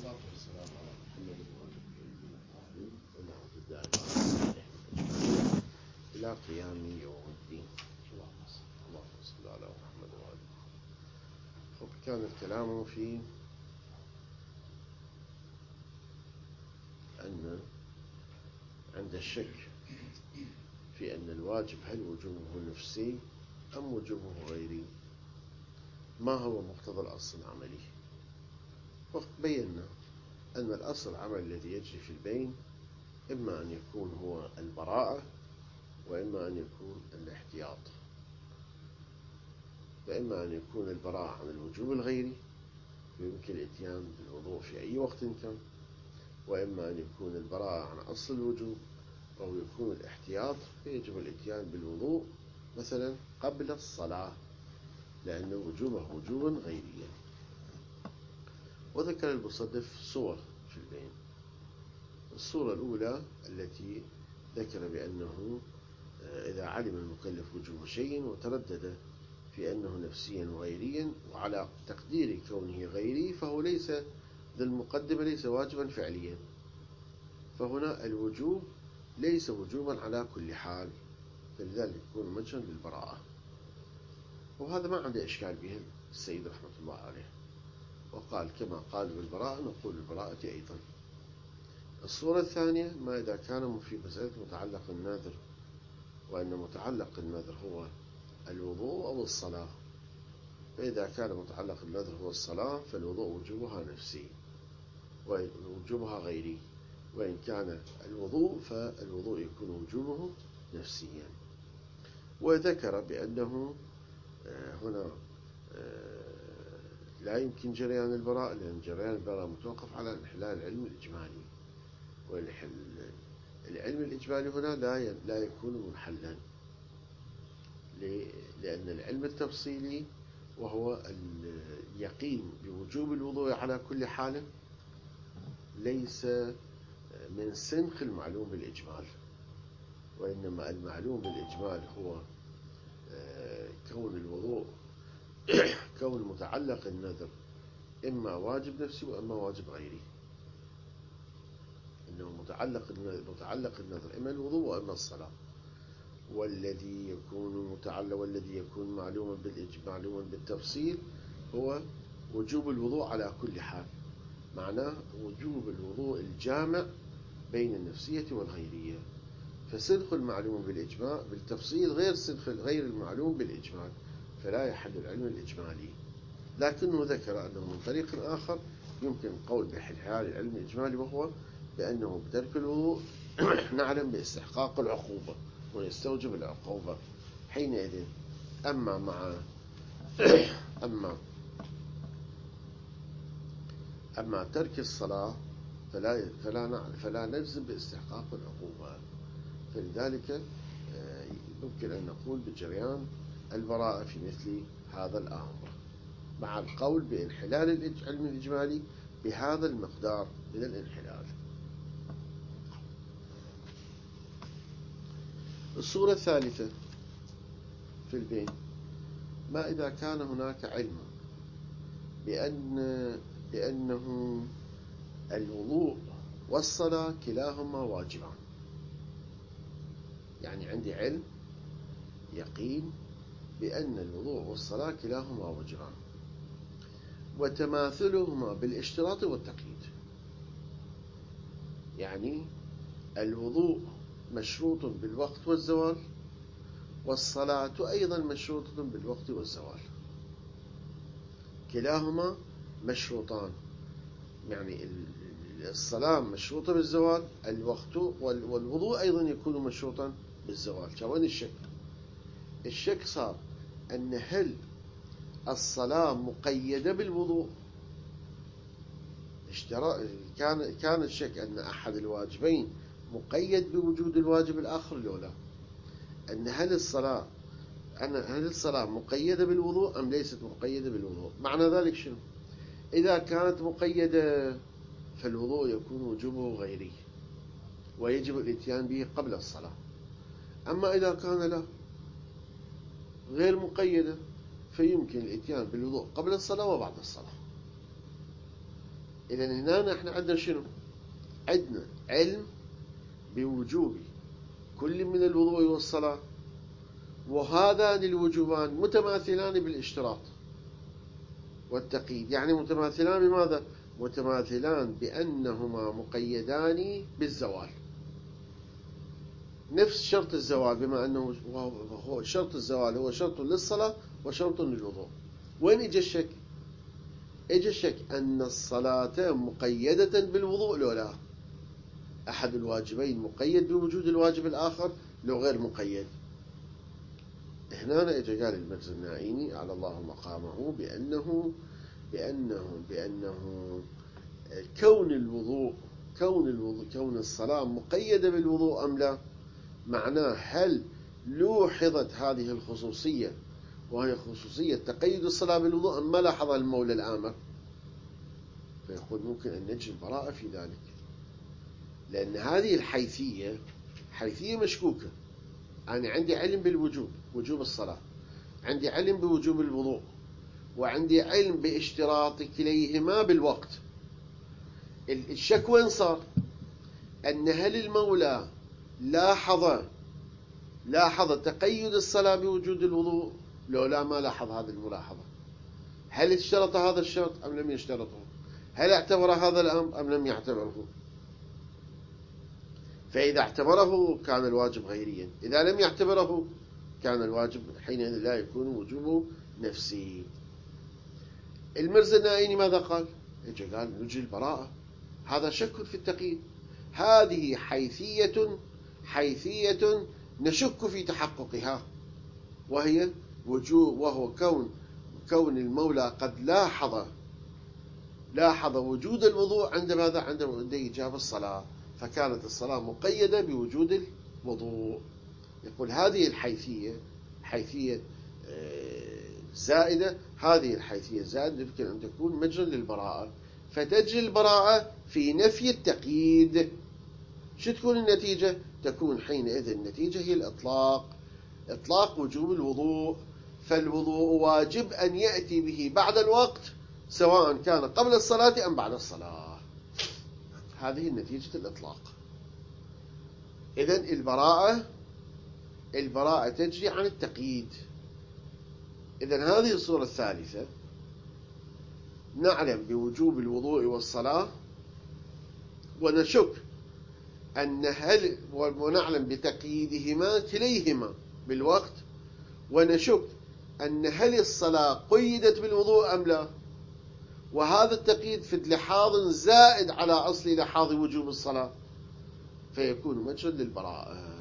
والصلاة والسلام على محمد وآله الطاهرين ونعوذ بالله من إلى قيام يوم الدين. اللهم صل على محمد وآله. كان الكلام في أن عند الشك في أن الواجب هل وجوبه نفسي أم وجوبه غيري، ما هو مقتضى الأصل العملي؟ وبينا أن الأصل العملي الذي يجري في البين إما أن يكون هو البراءة وإما أن يكون الاحتياط، فإما أن يكون البراءة عن الوجوب الغيري ويمكن الإتيان بالوضوء في أي وقت كان، وإما أن يكون البراءة عن أصل الوجوب أو يكون الاحتياط فيجب الإتيان بالوضوء مثلا قبل الصلاة لأن وجوبه وجوبا غيريا. وذكر المصنف صور في البين. الصورة الأولى التي ذكر بأنه إذا علم المكلف وجوب شيء وتردد في أنه نفسيا وغيريا وعلى تقدير كونه غيري فهو ليس ذا المقدمة ليس واجبا فعليا، فهنا الوجوب ليس وجوبا على كل حال، فلذلك يكون مجرا للبراءة، وهذا ما عنده إشكال به السيد رحمة الله عليه، وقال كما قال بالبراءة نقول بالبراءة أيضا. الصورة الثانية ما إذا كان في مسألة متعلق النذر وأن متعلق النذر هو الوضوء أو الصلاة، فإذا كان متعلق النذر هو الصلاة فالوضوء وجوبها نفسي ووجوبها غيري، وإن كان الوضوء فالوضوء يكون وجوبه نفسيا. وذكر بأنه هنا لا يمكن جريان البراء لأن جريان البراء متوقف على انحلال العلم الإجمالي، والعلم الإجمالي هنا لا يكون منحلا، لأن العلم التفصيلي وهو اليقين بوجوب الوضوء على كل حال ليس من سنخ المعلوم بالإجمال، وإنما المعلوم بالإجمال هو كون الوضوء كون متعلق النذر إما واجب نفسي وإما واجب غيري، إنه متعلق النذر إما الوضوء وإما الصلاة، والذي يكون معلوما بالتفصيل هو وجوب الوضوء على كل حال، معناه وجوب الوضوء الجامع بين النفسية والغيرية. فسنخ المعلوم بالإجماع بالتفصيل غير المعلوم بالإجمال، فلا يحل العلم الإجمالي. لكنه ذكر أنه من طريق آخر يمكن القول بحل العلم الإجمالي، وهو بأنه بترك الوضوء نعلم باستحقاق العقوبة ويستوجب العقوبة حينئذ. أما ترك الصلاة فلا نجزم باستحقاق العقوبة، فلذلك يمكن أن نقول بجريان البراءة في مثل هذا الأمر مع القول بانحلال العلم الإجمالي بهذا المقدار من الانحلال. الصورة الثالثة في البين ما إذا كان هناك علم بأنه الوضوء والصلاة كلاهما واجبان، يعني عندي علم يقين بأن الوضوء والصلاة كلاهما واجبان وتماثلهما بالاشتراط والتقييد، يعني الوضوء مشروط بالوقت والزوال والصلاة أيضا مشروطة بالوقت والزوال، كلاهما مشروطان، يعني الصلاة مشروطة بالزوال الوقت والوضوء أيضا يكون مشروطا بالزوال. وين الشك صار أن هل الصلاة مقيدة بالوضوء، كان الشك أن أحد الواجبين مقيد بوجود الواجب الآخر لولا، أن هل الصلاة مقيدة بالوضوء أم ليست مقيدة بالوضوء. معنى ذلك شنو؟ إذا كانت مقيدة فالوضوء يكون وجوبه غيري ويجب الاتيان به قبل الصلاة، أما إذا كان لا غير مقيدة فيمكن الاتيان بالوضوء قبل الصلاة وبعد الصلاة. إذا هنا احنا عندنا شنو؟ عندنا علم بوجوب كل من الوضوء والصلاة، وهذان الوجوبان متماثلان بالاشتراط والتقييد. يعني متماثلان بماذا؟ متماثلان بأنهما مقيدان بالزوال، نفس شرط الزوال، بما أنه هو شرط الزوال هو شرط للصلاة وشرط للوضوء. وين إجا الشك؟ إجا الشك أن الصلاة مقيدة بالوضوء لو لا، أحد الواجبين مقيد بوجود الواجب الآخر لو غير مقيد. هنا إجا قال المجز النائيني على الله مقامه بأنه كون الصلاة مقيدة بالوضوء أم لا، معناه هل لوحظت هذه الخصوصية وهي خصوصية تقيد الصلاة بالوضوء أم ما لاحظها المولى الآمر؟ فيقول ممكن أن نجري البراءة في ذلك، لأن هذه حيثية مشكوكة. أنا عندي علم بالوجوب، وجوب الصلاة، عندي علم بوجوب الوضوء، وعندي علم باشتراط كليهما بالوقت. الشك وين صار؟ أن هل المولى لاحظ تقيد الصلاة بوجود الوضوء لو لا ما لاحظ هذه الملاحظة؟ هل اشترط هذا الشرط أم لم يشترطه؟ هل اعتبر هذا الأمر أم لم يعتبره؟ فإذا اعتبره كان الواجب غيريا، إذا لم يعتبره كان الواجب حينئذ لا يكون وجوبه نفسي. المرزا النائيني ماذا قال؟ قال نجري البراءة، هذا شك في التقييد، هذه حيثية نشك في تحققها، وهو كون المولى قد لاحظ وجود الوضوء عند ماذا؟ عند إيجاب الصلاة، فكانت الصلاة مقيدة بوجود الوضوء. يقول هذه حيثية زائدة، هذه الحيثية الزائدة يمكن أن تكون مجرى للبراءة، فتجري البراءة في نفي التقييد. شو تكون النتيجة؟ تكون حينئذ النتيجة هي إطلاق وجوب الوضوء، فالوضوء واجب أن يأتي به بعد الوقت سواء كان قبل الصلاة أم بعد الصلاة. هذه النتيجة الإطلاق. إذن البراءة تجري عن التقييد. إذن هذه الصورة الثالثة، نعلم بوجوب الوضوء والصلاة ونشك ونعلم بتقييدهما كليهما بالوقت، ونشك أن هل الصلاة قيدت بالوضوء أم لا، وهذا التقييد في لحاظ زائد على أصل لحاظ وجوب الصلاة، فيكون مجرى للبراءة.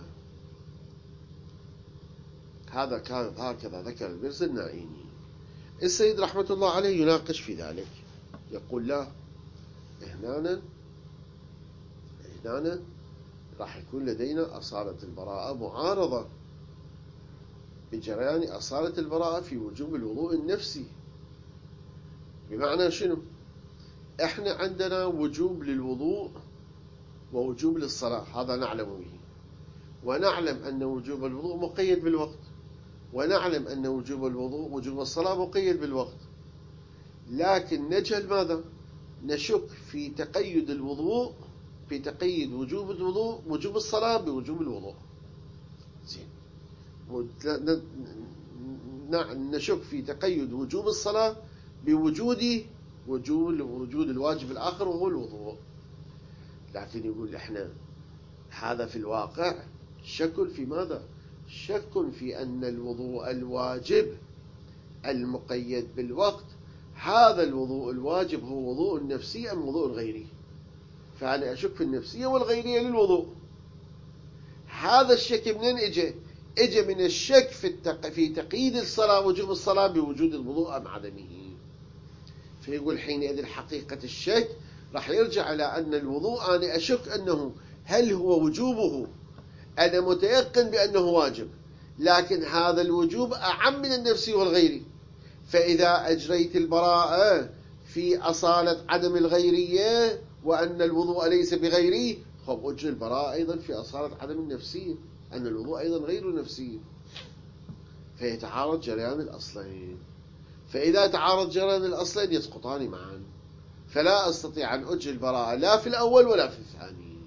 هكذا ذكر المرزا النائيني. السيد رحمة الله عليه يناقش في ذلك، يقول لا، هنا راح يكون لدينا أصالة البراءة معارضة بجريان أصالة البراءة في وجوب الوضوء النفسي. بمعنى شنو؟ احنا عندنا وجوب للوضوء ووجوب للصلاة، هذا نعلم به، ونعلم أن وجوب الوضوء مقيد بالوقت، ونعلم أن وجوب الصلاة مقيد بالوقت، لكن نجهل ماذا؟ نشك في تقيد الوضوء، في تقيد وجوب الصلاة بوجوب الوضوء. زين، نشك في تقيد وجوب الصلاة بوجود الواجب الآخر وهو الوضوء. لكن يقول احنا هذا في الواقع شك في ماذا؟ شك في أن الوضوء الواجب المقيد بالوقت، هذا الوضوء الواجب هو وضوء نفسي أم وضوء غيري؟ فأنا أشك في النفسية والغيرية للوضوء. هذا الشك منين إجا من الشك في تقييد الصلاة، وجوب الصلاة بوجود الوضوء أم عدمه. فيقول حينئذ حقيقة الشك راح يرجع إلى أن الوضوء أنا أشك أنه هل هو وجوبه، أنا متيقن بأنه واجب، لكن هذا الوجوب أعم من النفسي والغيري. فإذا أجريت البراءة في أصالة عدم الغيرية وأن الوضوء ليس بغيري، أجري البراءة أيضا في أصالة عدم النفسية، أن الوضوء أيضا غير نفسي، فيتعارض جريان الأصلين. فإذا تعارض جريان الأصلين يسقطان معا. فلا أستطيع أن أجري البراءة لا في الأول ولا في الثاني.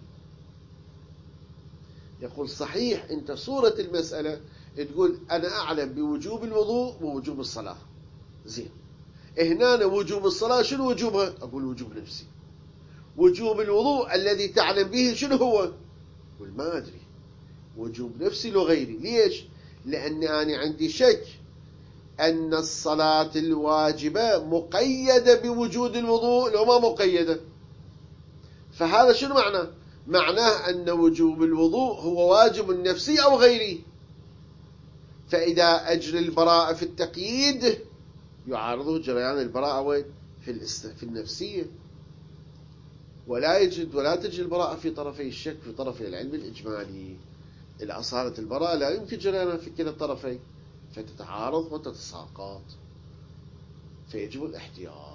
يقول صحيح أنت صورة المسألة تقول أنا أعلم بوجوب الوضوء ووجوب الصلاة، زين، هنا وجوب الصلاة شنو وجوبها؟ أقول وجوب نفسي. وجوب الوضوء الذي تعلم به شنو هو؟ أقول ما أدري، وجوب نفسي لو غيري. ليش؟ لأن أنا عندي شك أن الصلاة الواجبة مقيدة بوجود الوضوء لو ما مقيدة. فهذا شنو معناه؟ معناه أن وجوب الوضوء هو واجب نفسي أو غيري. فإذا أجري البراءة في التقييد يعارضه جريان البراءة وين؟ في النفسية. ولا تجري البراءة في طرفي الشك، في طرفي العلم الإجمالي. إذا صارت البراءة لا يمكن جريانها في كلا الطرفين، فتتعارض وتتساقط، فيجب الاحتياط.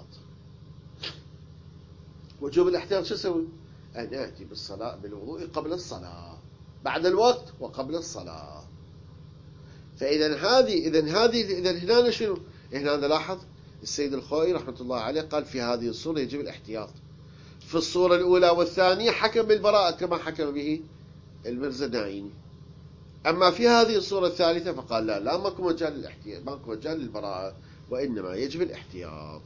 وجوب الاحتياط شو اسوي؟ أن آتي بالصلاة بالوضوء قبل الصلاة، بعد الوقت وقبل الصلاة. إذا هنا شنو؟ هنا نلاحظ السيد الخوئي رحمة الله عليه قال في هذه الصورة يجب الاحتياط. في الصورة الأولى والثانية حكم بالبراءة كما حكم به المرزا نايني. أما في هذه الصورة الثالثة فقال لا ماكو مجال للاحتياط، ماكو مجال للبراءة، وإنما يجب الاحتياط.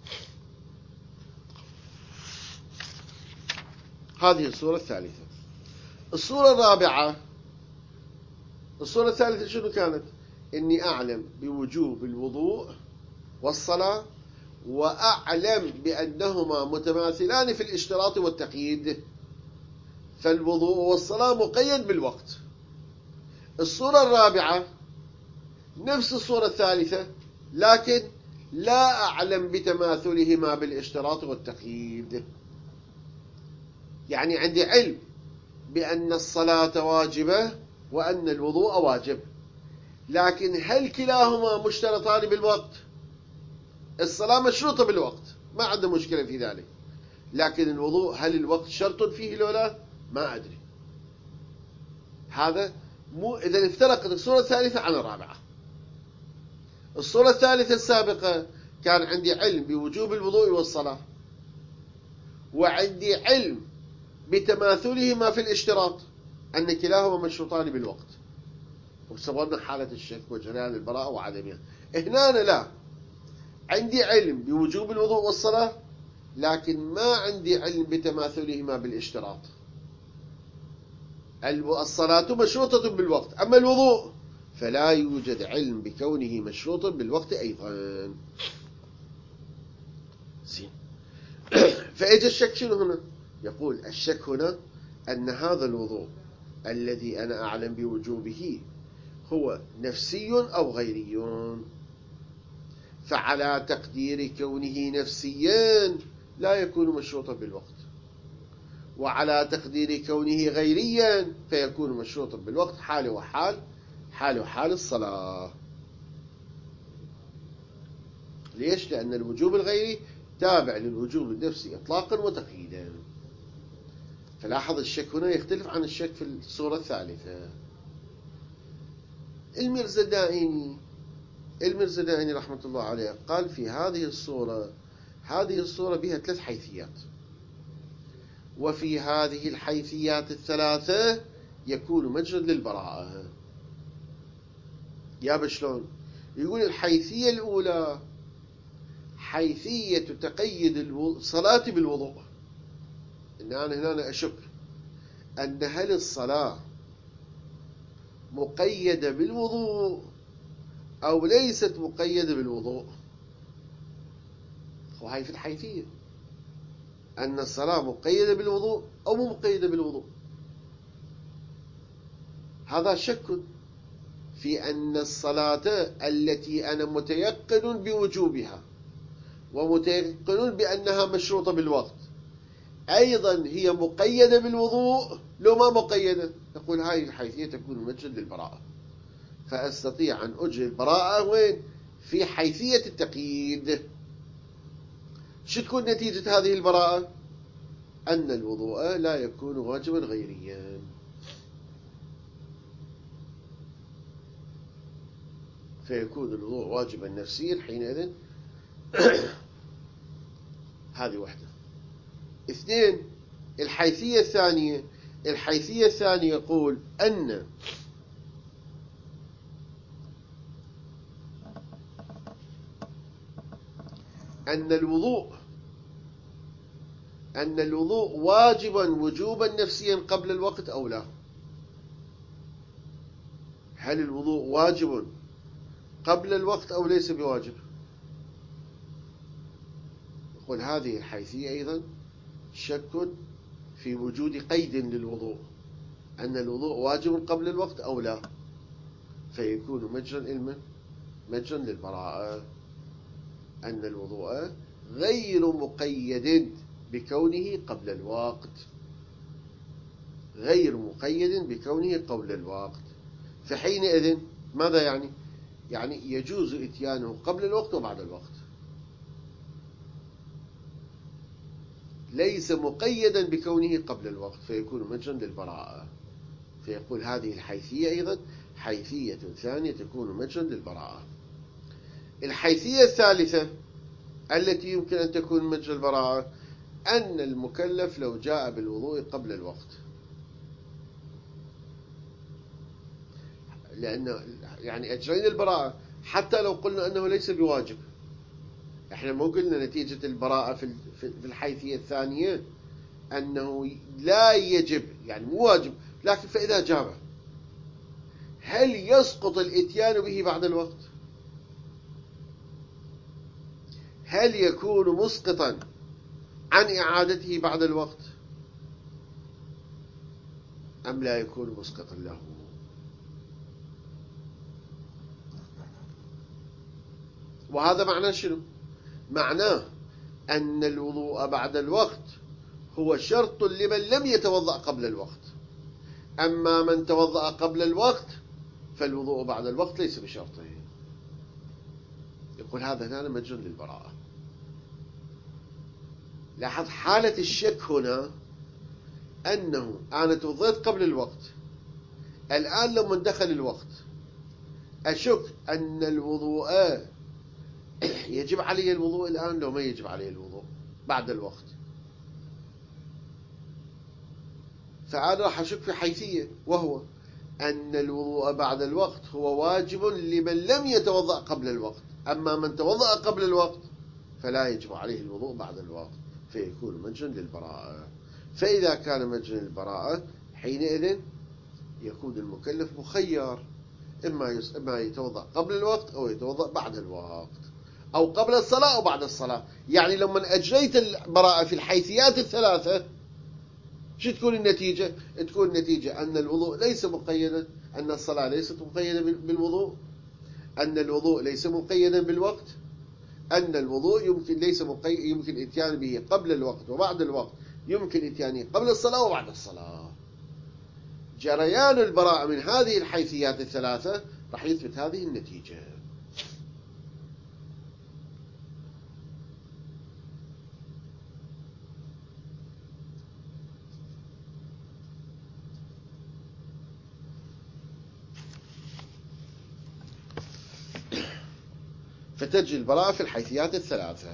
هذه الصورة الثالثة. الصورة الرابعة، الصورة الثالثة شنو كانت؟ إني أعلم بوجوب الوضوء والصلاة، وأعلم بأنهما متماثلان في الاشتراط والتقييد، فالوضوء والصلاة مقيد بالوقت. الصورة الرابعة نفس الصورة الثالثة، لكن لا أعلم بتماثلهما بالاشتراط والتقييد. يعني عندي علم بأن الصلاة واجبة وأن الوضوء واجب، لكن هل كلاهما مشترطان بالوقت؟ الصلاة مشروطة بالوقت، ما عنده مشكلة في ذلك، لكن الوضوء هل الوقت شرط فيه لو لا؟ ما أدري. هذا إذا افترقت الصورة الثالثة عن الرابعة. الصورة الثالثة السابقة كان عندي علم بوجوب الوضوء والصلاة، وعندي علم بتماثلهما في الاشتراط، أن كلاهما مشروطان بالوقت، وصورنا حالة الشك وجريان البراءة وعدمها. هنا أنا لا، عندي علم بوجوب الوضوء والصلاة، لكن ما عندي علم بتماثلهما بالاشتراط. الصلاة مشروطة بالوقت، أما الوضوء فلا يوجد علم بكونه مشروطا بالوقت أيضا. زين. فإجا الشك شنو هنا؟ يقول الشك هنا أن هذا الوضوء الذي أنا أعلم بوجوبه هو نفسي أو غيري، فعلى تقدير كونه نفسيا لا يكون مشروطا بالوقت، وعلى تقدير كونه غيريا فيكون مشروطا بالوقت حال وحال الصلاة. ليش؟ لأن الوجوب الغيري تابع للوجوب النفسي إطلاقا وتقييدا. فلاحظ الشك هنا يختلف عن الشك في الصورة الثالثة. المرزا الدائني رحمة الله عليه قال في هذه الصورة بها 3 حيثيات، وفي هذه الحيثيات الثلاثة يكون مجرد للبراءة. يا بشلون؟ يقول الحيثية الأولى حيثية تقيد الصلاة بالوضوء. إن أنا هنا أشك أن هل الصلاة مقيدة بالوضوء أو ليست مقيدة بالوضوء. وهي في الحيثية أن الصلاة مقيدة بالوضوء أو مو مقيدة بالوضوء. هذا شك في أن الصلاة التي أنا متيقن بوجوبها ومتيقن بأنها مشروطة بالوقت أيضا هي مقيدة بالوضوء لو ما مقيدة. نقول هاي الحيثية تكون مجرد للبراءة، فأستطيع أن أجري البراءة وين؟ في حيثية التقييد. شو تكون نتيجة هذه البراءة؟ أن الوضوء لا يكون واجبا غيريا. فيكون الوضوء واجبا نفسيا حينئذ. هذه واحدة. اثنين، الحيثية الثانية. الحيثية الثانية يقول أن الوضوء واجبا وجوبا نفسيا قبل الوقت أو لا. هل الوضوء واجب قبل الوقت أو ليس بواجب؟ يقول هذه الحيثية أيضا شك في وجود قيد للوضوء، أن الوضوء واجب قبل الوقت أو لا، فيكون مجرا للبراءة، أن الوضوء غير مقيد بكونه قبل الوقت، غير مقيد بكونه قبل الوقت. فحينئذ ماذا يعني؟ يعني يجوز إتيانه قبل الوقت وبعد الوقت، ليس مقيدا بكونه قبل الوقت، فيكون مجرا للبراءة. فيقول هذه الحيثية أيضا حيثية ثانية تكون مجرا للبراءة. الحيثية الثالثة التي يمكن أن تكون مجرى البراءة أن المكلف لو جاء بالوضوء قبل الوقت، لأن يعني أجرينا البراءة حتى لو قلنا أنه ليس بواجب. احنا مو قلنا نتيجة البراءة في الحيثية الثانية أنه لا يجب، يعني مو واجب، لكن فإذا جابه هل يسقط الإتيان به بعد الوقت؟ هل يكون مسقطا عن إعادته بعد الوقت أم لا يكون مسقطا له؟ وهذا معناه شنو؟ معناه أن الوضوء بعد الوقت هو شرط لمن لم يتوضأ قبل الوقت، أما من توضأ قبل الوقت فالوضوء بعد الوقت ليس بشرطه. يقول هذا هنا مجرى للبراءة. لاحظ حالة الشك هنا، أنه أنا توضأت قبل الوقت، الآن لما دخل الوقت أشك أن الوضوء يجب عليه الوضوء الآن لو ما يجب عليه الوضوء بعد الوقت، فأنا راح أشك في حيثية، وهو أن الوضوء بعد الوقت هو واجب لمن لم يتوضأ قبل الوقت، أما من توضأ قبل الوقت فلا يجب عليه الوضوء بعد الوقت، فيكون مجرا للبراءة. فإذا كان مجرا للبراءة حينئذ يكون المكلف مخير، إما يتوضأ قبل الوقت أو يتوضأ بعد الوقت، أو قبل الصلاة أو بعد الصلاة. يعني لما أجريت البراءة في الحيثيات الثلاثة شو تكون النتيجة؟ تكون النتيجة أن الوضوء ليس مقيدا، أن الصلاة ليست مقيدة بالوضوء، أن الوضوء ليس مقيدا بالوقت، أن الوضوء يمكن إتيان به قبل الوقت وبعد الوقت، يمكن إتيانه قبل الصلاة وبعد الصلاة. جريان البراءة من هذه الحيثيات الثلاثة راح يثبت هذه النتيجة. فتجري البراءة في الحيثيات الثلاثة.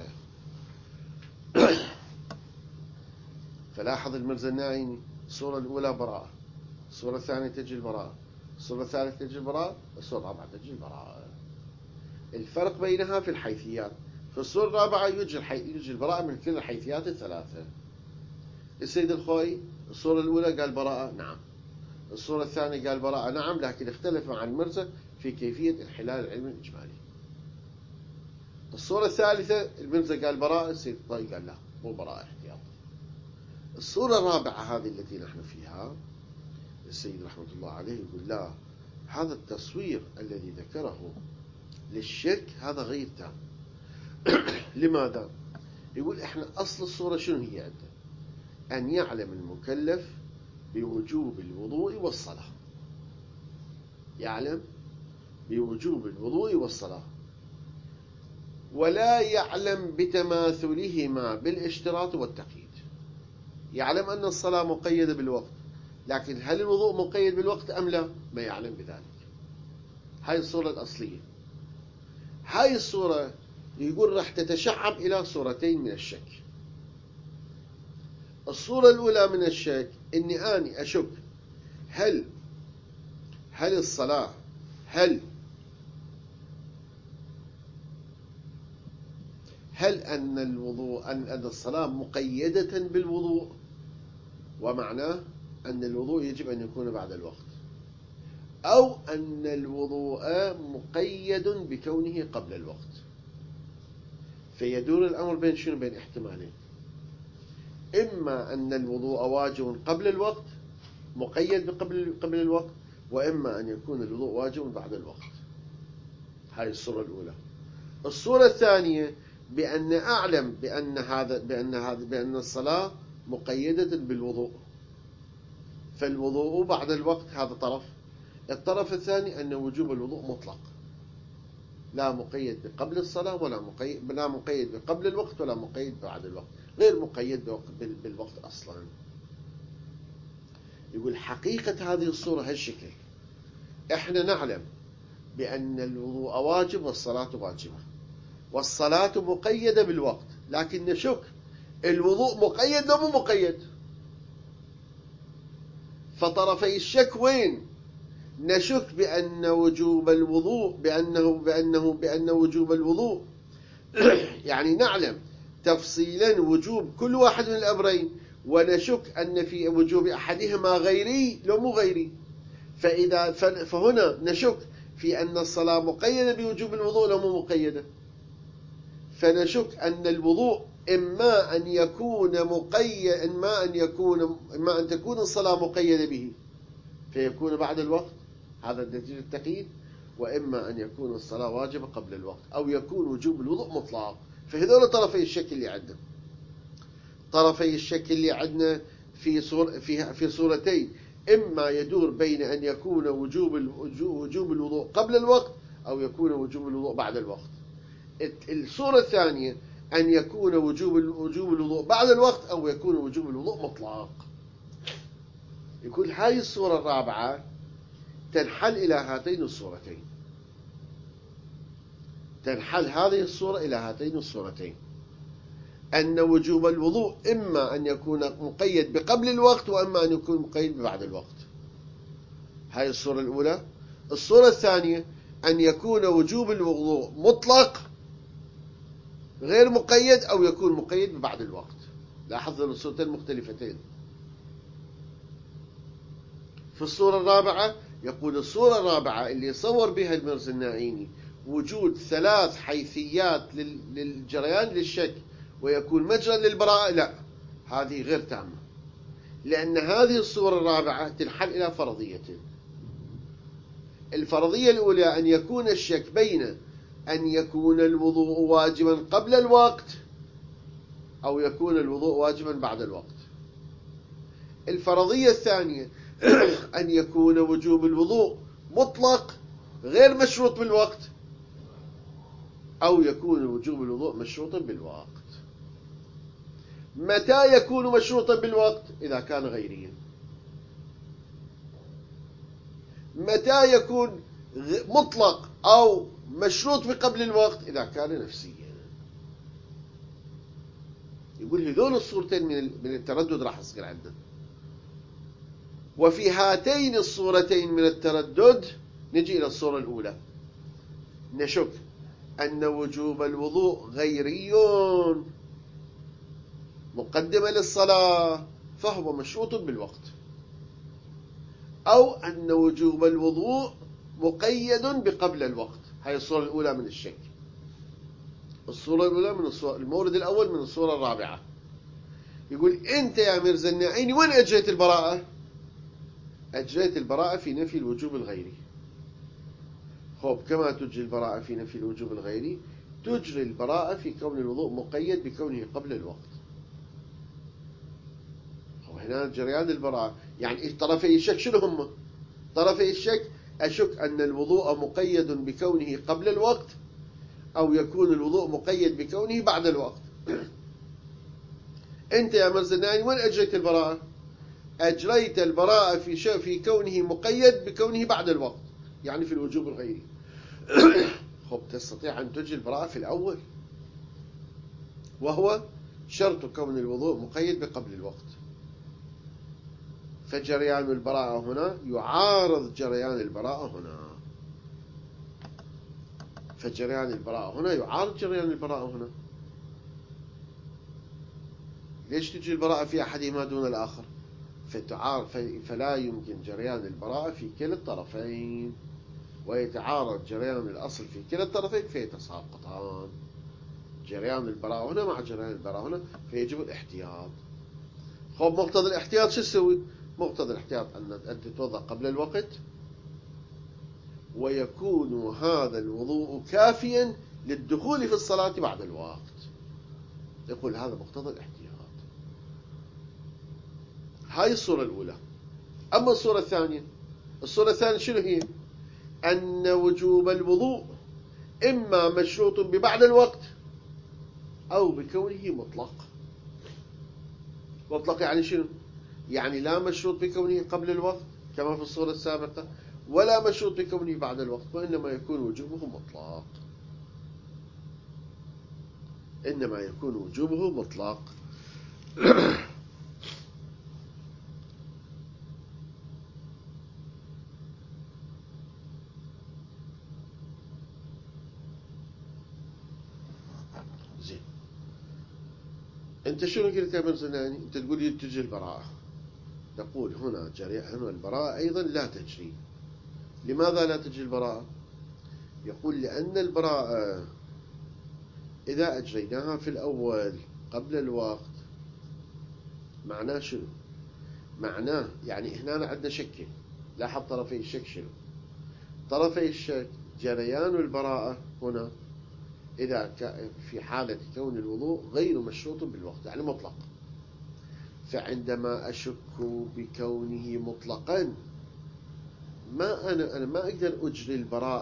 فلاحظ المرزا الناعيني الصورة الأولى براءة، الصورة الثانية تجري البراءة، الصورة الثالثة تجري البراءة، الصورة الرابعة تجري البراءة. الفرق بينها في الحيثيات. في الصورة الرابعة يجري البراءة من كل الحيثيات الثلاثة. السيد الخوئي الصورة الأولى قال براءة نعم، الصورة الثانية قال براءة نعم، لكن اختلف مع المرزا في كيفية انحلال العلم الإجمالي. الصورة الثالثة المرزا قال براءة، السيد الخوئي قال لا مو براءة احتياط. الصورة الرابعة هذه التي نحن فيها السيد رحمة الله عليه يقول لا، هذا التصوير الذي ذكره للشرك هذا غير تام. لماذا؟ يقول احنا أصل الصورة شنو هي عندنا؟ أن يعلم المكلف بوجوب الوضوء والصلاة، يعلم بوجوب الوضوء والصلاة، ولا يعلم بتماثلهما بالاشتراط والتقييد. يعلم أن الصلاة مقيدة بالوقت، لكن هل الوضوء مقيد بالوقت أم لا؟ ما يعلم بذلك. هاي الصورة الأصلية. هاي الصورة يقول راح تتشعب إلى صورتين من الشك. الصورة الأولى من الشك إني أني أشك هل الصلاة هل أن الوضوء أن الصلاة مقيدة بالوضوء، ومعناه أن الوضوء يجب أن يكون بعد الوقت، أو أن الوضوء مقيد بكونه قبل الوقت. فيدور الأمر بين شنو؟ بين احتمالين: إما أن الوضوء واجب قبل الوقت مقيد قبل الوقت، وإما أن يكون الوضوء واجب بعد الوقت. هاي الصورة الأولى. الصورة الثانية بأن أعلم بأن الصلاة مقيدة بالوضوء، فالوضوء بعد الوقت. هذا طرف. الطرف الثاني أن وجوب الوضوء مطلق، لا مقيد بقبل الصلاة لا مقيد بقبل الوقت ولا مقيد بعد الوقت، غير مقيد بالوقت أصلا. يقول حقيقة هذه الصورة هالشكل: إحنا نعلم بأن الوضوء واجب والصلاة واجبة، والصلاة مقيدة بالوقت، لكن نشك الوضوء مقيد أو مو مقيد. فطرفي الشك وين؟ نشك بأن وجوب الوضوء بأن وجوب الوضوء يعني نعلم تفصيلا وجوب كل واحد من الأمرين، ونشك أن في وجوب أحدهما غيري لو مو غيري. فهنا نشك في أن الصلاة مقيدة بوجوب الوضوء لو مو مقيدة. فنشك أن الوضوء إما أن يكون مقيد، إما أن تكون الصلاة مقيدة به فيكون بعد الوقت، هذا النتيجة التقييد، وإما أن يكون الصلاة واجبة قبل الوقت، أو يكون وجوب الوضوء مطلق. فهذول طرفي الشك اللي عندنا. طرفي الشك اللي عندنا في صورتين: إما يدور بين أن يكون وجوب الوضوء قبل الوقت، أو يكون وجوب الوضوء بعد الوقت. الصورة الثانية أن يكون وجوب الوضوء بعد الوقت، أو يكون وجوب الوضوء مطلق. يقول هاي الصورة الرابعة تنحل إلى هاتين الصورتين. تنحل هذه الصورة إلى هاتين الصورتين: أن وجوب الوضوء إما أن يكون مقيد بقبل الوقت، وإما أن يكون مقيد ببعد الوقت. هاي الصورة الأولى. الصورة الثانية أن يكون وجوب الوضوء مطلق غير مقيد، أو يكون مقيد ببعد الوقت. لاحظ الصورتين مختلفتين. في الصورة الرابعة يقول الصورة الرابعة اللي يصور بها المرزا الناعيني وجود 3 حيثيات للجريان للشك ويكون مجرى للبراءة، لا، هذه غير تامة، لأن هذه الصورة الرابعة تنحل إلى فرضيتين. الفرضية الأولى أن يكون الشك بين أن يكون الوضوء واجبا قبل الوقت، أو يكون الوضوء واجبا بعد الوقت. الفرضية الثانية أن يكون وجوب الوضوء مطلق غير مشروط بالوقت، أو يكون وجوب الوضوء مشروطا بالوقت. متى يكون مشروطا بالوقت؟ إذا كان غيريا. متى يكون مطلق أو مشروط بقبل الوقت؟ إذا كان نفسيا. يقول هذول الصورتين من التردد راح يصير عندنا. وفي هاتين الصورتين من التردد نجي إلى الصورة الأولى: نشك أن وجوب الوضوء غيري مقدمة للصلاة فهو مشروط بالوقت، أو أن وجوب الوضوء مقيد بقبل الوقت. هاي الصورة الأولى من الشك. الصورة الأولى من المورد الأول من الصورة الرابعة. يقول أنت يا مرزا الناعيني وين أجريت البراءة؟ أجريت البراءة في نفي الوجوب الغيري. خب كما تجري البراءة في نفي الوجوب الغيري، تجري البراءة في كون الوضوء مقيد بكونه قبل الوقت. وهنا جريان البراءة يعني طرفي الشك شنو هم؟ طرفي الشك: أشك أن الوضوء مقيد بكونه قبل الوقت، أو يكون الوضوء مقيد بكونه بعد الوقت. أنت يا مرزا الناعيني وين أجريت البراءة؟ أجريت البراءة في كونه مقيد بكونه بعد الوقت، يعني في الوجوب الغيري. خب تستطيع أن تجري البراءة في الأول، وهو شرط كون الوضوء مقيد بقبل الوقت، فجريان البراءة هنا يعارض جريان البراءة هنا، فجريان البراءة هنا يعارض جريان البراءة هنا. ليش تجي البراءة في أحدهما دون الآخر؟ فلا يمكن جريان البراءة في كلا الطرفين، ويتعارض جريان الأصل في كلا الطرفين فيتساقطان، جريان البراءة هنا مع جريان البراءة هنا، فيجب الاحتياط. خب مقتضى الاحتياط شو تسوي؟ مقتضى الاحتياط أن تتوضأ قبل الوقت، ويكون هذا الوضوء كافيا للدخول في الصلاة بعد الوقت. يقول هذا مقتضى الاحتياط. هاي الصورة الأولى. أما الصورة الثانية، الصورة الثانية شنو هي؟ أن وجوب الوضوء إما مشروط ببعد الوقت أو بكونه مطلق. مطلق يعني شنو؟ يعني لا مشروط بكونه قبل الوقت كما في الصورة السابقة، ولا مشروط بكونه بعد الوقت، وإنما يكون وجوبه مطلق. إنما يكون وجوبه مطلق. زين، أنت شنو قلت يا مرزناني؟ أنت تقول يتجه البراءة. تقول هنا البراءة أيضا لا تجري. لماذا لا تجري البراءة؟ يقول لأن البراءة إذا أجريناها في الأول قبل الوقت معناه شنو؟ معناه يعني هنا عندنا شكين. لاحظ طرفي الشك شنو؟ طرفي الشك جريان البراءة هنا إذا في حالة كون الوضوء غير مشروط بالوقت، يعني مطلق. فعندما أشك بكونه مطلقا أنا ما أقدر أجري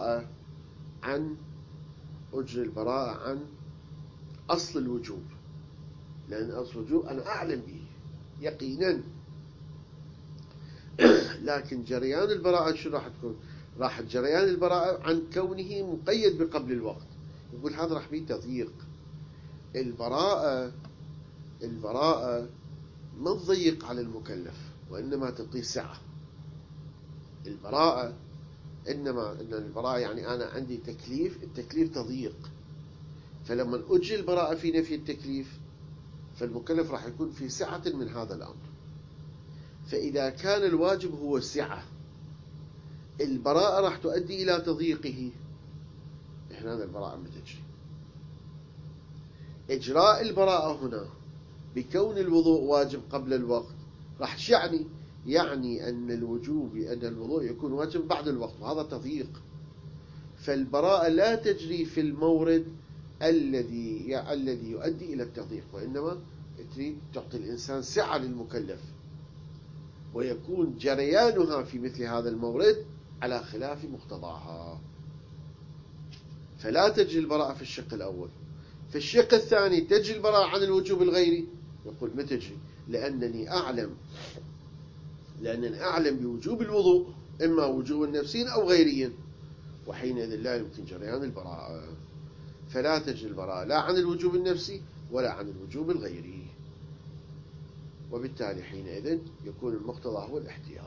البراءة عن أصل الوجوب، لأن أصل الوجوب أنا أعلم به يقينا. لكن جريان البراءة شو راح تكون؟ راح جريان البراءة عن كونه مقيد بقبل الوقت. يقول هذا راح بيه تضييق. البراءة ما تضيق على المكلف، وإنما تعطيه سعة. البراءة إن البراءة يعني أنا عندي تكليف، التكليف تضييق، فلما أجري البراءة في نفي التكليف فالمكلف راح يكون في سعة من هذا الأمر. فإذا كان الواجب هو السعة، البراءة راح تؤدي إلى تضييقه. هنا البراءة ما تجري. إجراء البراءة هنا بكون الوضوء واجب قبل الوقت راح يعني أن الوضوء يكون واجب بعد الوقت، وهذا تضييق. فالبراءة لا تجري في المورد الذي يؤدي إلى التضييق، وإنما تريد تعطي الإنسان سعة للمكلف، ويكون جريانها في مثل هذا المورد على خلاف مقتضاها. فلا تجري البراءة في الشق الأول. في الشق الثاني تجري البراءة عن الوجوب الغيري. يقول ما تجري، لأنني أعلم بوجوب الوضوء، إما وجوب نفسي أو غيري، وحينئذ لا يمكن جريان البراءة. فلا تجري البراءة لا عن الوجوب النفسي ولا عن الوجوب الغيري، وبالتالي حينئذ يكون المقتضى هو الاحتياط.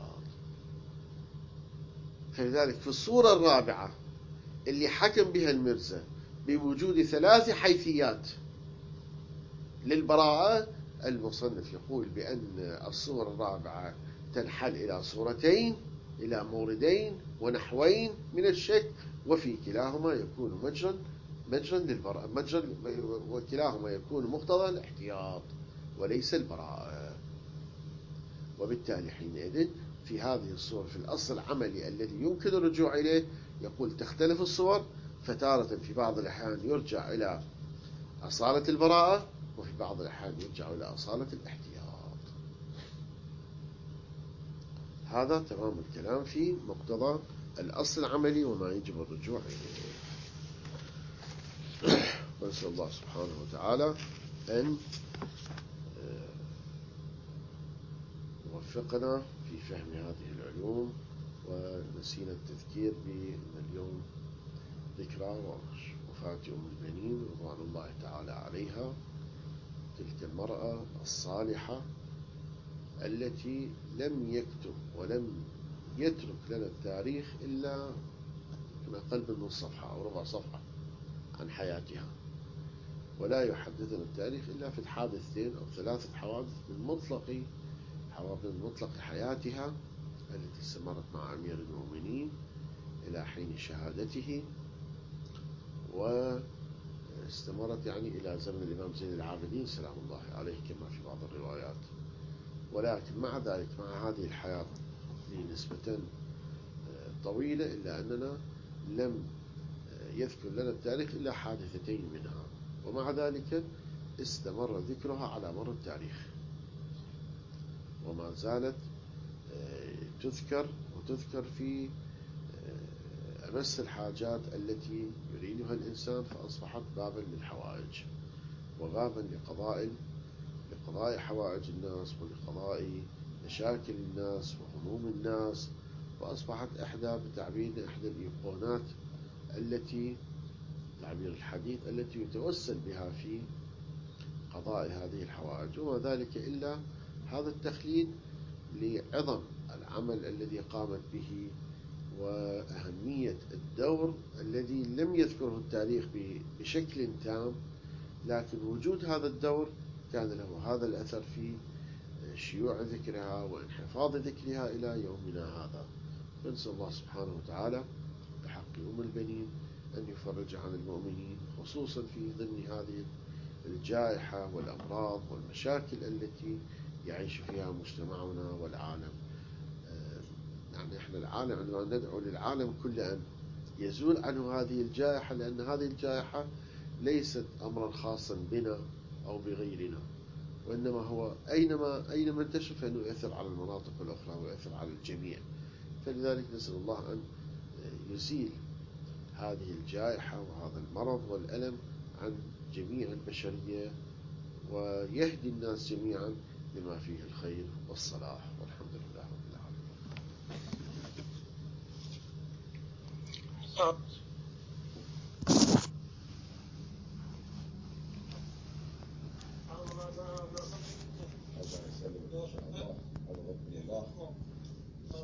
فلذلك في الصورة الرابعة اللي حكم بها المرزا بوجود 3 حيثيات للبراءة، المصنف يقول بأن الصورة الرابعة تنحل إلى صورتين، إلى موردين ونحوين من الشك، وفي كلاهما يكون مجرا للبراءة، وكلاهما يكون مقتضى الاحتياط وليس البراءة. وبالتالي حينئذ في هذه الصورة في الأصل العملي الذي يمكن الرجوع إليه، يقول تختلف الصور، فتارة في بعض الأحيان يرجع إلى أصالة البراءة، وفي بعض الأحيان يرجع إلى أصالة الاحتياط. هذا تمام الكلام في مقتضى الأصل العملي وما يجب الرجوع إليه. ونسأل الله سبحانه وتعالى أن يوفقنا في فهم هذه العلوم. ونسينا التذكير بأن اليوم ذكرى وفاة أم البنين رضوان الله تعالى عليها، تلك المرأة الصالحة التي لم يكتب ولم يترك لنا التاريخ إلا أقل من نصف صفحة أو ربع صفحة عن حياتها، ولا يحدثنا التاريخ إلا في حادثتين أو 3 حوادث من مطلق حياتها التي استمرت مع أمير المؤمنين إلى حين شهادته، واستمرت يعني إلى زمن الإمام زين العابدين سلام الله عليه كما في بعض الروايات. ولكن مع ذلك مع هذه الحياة نسبة طويلة إلا أننا لم يذكر لنا التاريخ إلا حادثتين منها، ومع ذلك استمر ذكرها على مر التاريخ، وما زالت تذكر في أمس الحاجات التي يريدها الإنسان، فأصبحت بابا للحوائج وبابا لقضاء حوائج الناس ولقضاء مشاكل الناس وهموم الناس، وأصبحت بتعبير إحدى الإيقونات التي تعبير الحديث التي يتوسل بها في قضاء هذه الحوائج، وما ذلك إلا هذا التخليد لعظم العمل الذي قامت به وأهمية الدور الذي لم يذكره التاريخ بشكل تام، لكن وجود هذا الدور كان له هذا الأثر في شيوع ذكرها وانحفاظ ذكرها إلى يومنا هذا. فنسأل الله سبحانه وتعالى بحق أم البنين أن يفرج عن المؤمنين، خصوصا في ضمن هذه الجائحة والأمراض والمشاكل التي يعيش فيها مجتمعنا والعالم. يعني احنا العالم عندما ندعو للعالم كله أن يزول عنه هذه الجائحة، لأن هذه الجائحة ليست أمرا خاصا بنا أو بغيرنا، وإنما هو أينما انتشر فإنه يؤثر على المناطق الأخرى ويؤثر على الجميع. فلذلك نسأل الله أن يزيل هذه الجائحة وهذا المرض والألم عن جميع البشرية، ويهدي الناس جميعا لما فيه الخير والصلاح، والحمد لله رب العالمين.